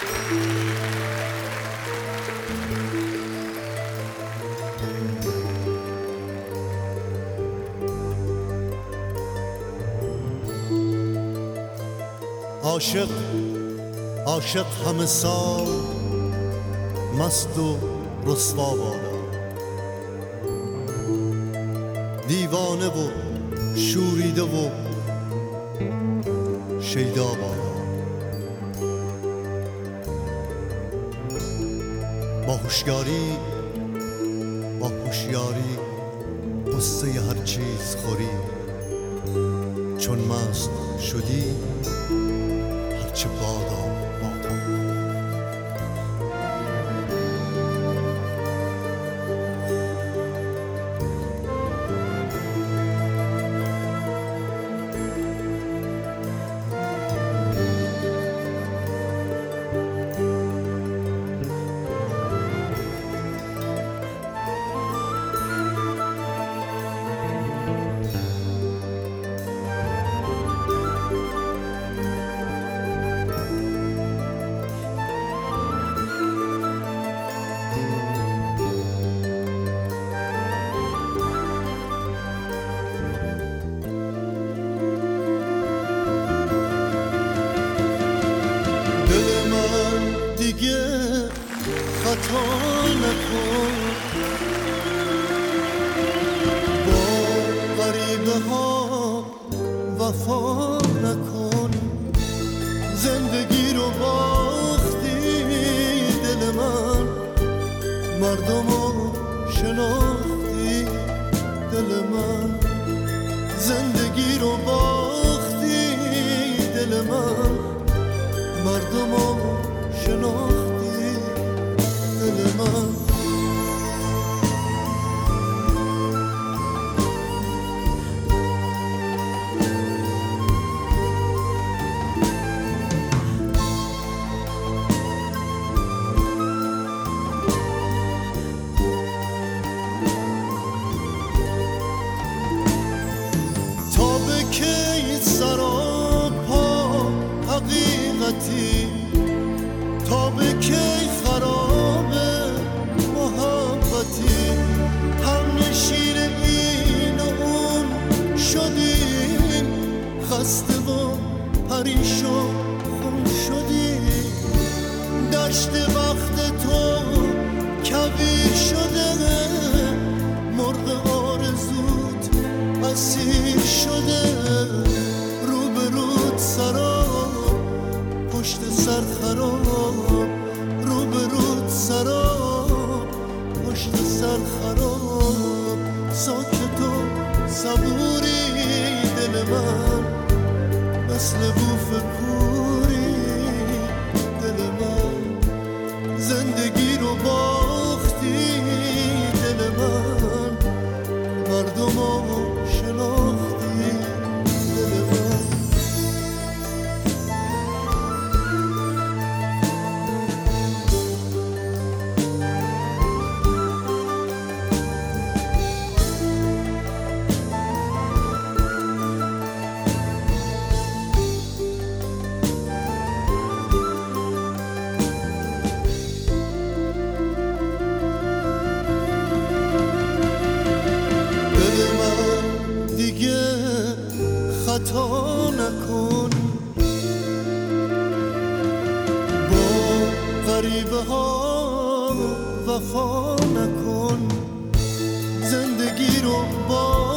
عاشق عاشق همه سال مست و رسوا بادا، دیوانه و شوریده و شیدا بادا. با هوشیاری با هوشیاری قصه هر چیز خوری، چون مست شدی هرچه بادا بادا. دیگه خطا نکن، با غریبه ها وفا نکن. زندگی رو باختی دل من، مردم رو شناختی دل من. زندگی رو باختی دل من، مردم رو شناختی دل من. تا به کی سراپا حقیقتی، تا به کی خراب محبتی. هم نشین این و اون شدیم، خسته و پریشان خون شدیم. دشت وقت تو کویر شده، مرغ آرزوت اسیر شده. روبروت سراب پشت سر خراب، روبروت سراب پشت سر خراب. ساکت و صبوری دل من، مثل بوف کوری دل من. زندگی رو باختی دل من، مردم رو شناختی دل من. خطا نکن، با غریبه ها وفا نکن. زندگی رو با